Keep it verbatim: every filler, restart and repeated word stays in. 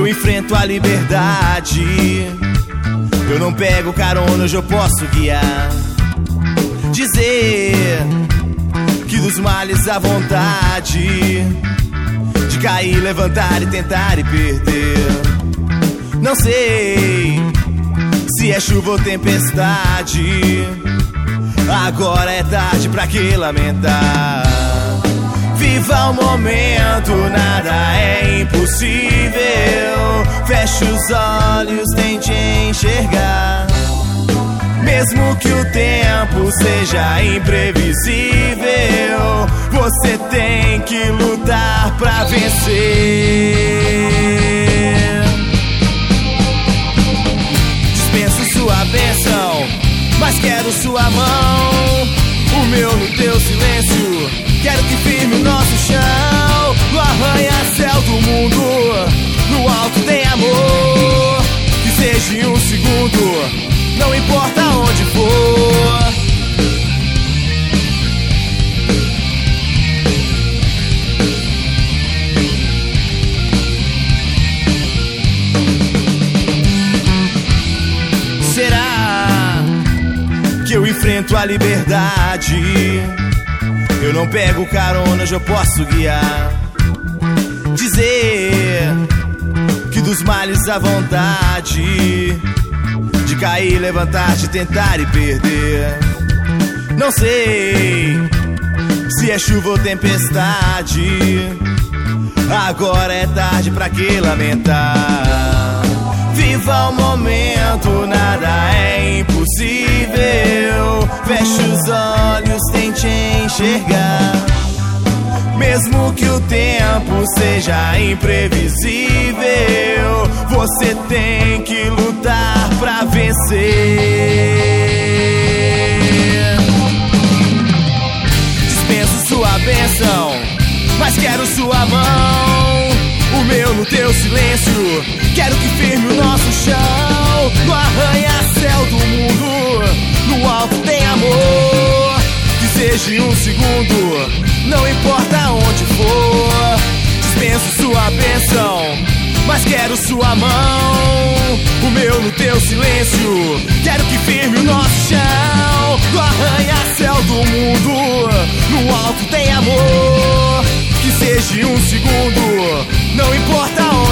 eu enfrento a liberdade. Eu não pego carona, hoje eu posso guiar. Dizer que dos males a vontade de cair, levantar e tentar e perder. Não sei se é chuva ou tempestade, agora é tarde pra que lamentar. Viva o momento, nada é impossível. Feche os olhos, tente enxergar. Mesmo que o tempo seja imprevisível, você tem que lutar pra vencer. Dispenso sua bênção, mas quero sua mão. O meu no teu silêncio, quero que firme o nosso chão. No arranha-céu do mundo, no alto tem amor. Que seja em um segundo, não importa onde for. Será que eu enfrento a liberdade? Eu não pego carona, hoje eu posso guiar. Dizer que dos males a vontade de cair, levantar, de tentar e perder. Não sei se é chuva ou tempestade, agora é tarde pra que lamentar. Viva o momento, nada é impossível. Feche os olhos, tente enxergar. Mesmo que o tempo seja imprevisível, você tem que lutar pra vencer. Dispenso sua bênção, mas quero sua mão. O meu no teu silêncio, quero que firme o nosso chão. No arranha-céu do mundo, no alto tem amor. Que seja em um segundo, não importa onde for. Dispenso sua bênção, mas quero sua mão. O meu no teu silêncio, quero que firme o nosso chão. No arranha-céu do mundo, no alto tem amor. Que seja em um segundo, não importa onde.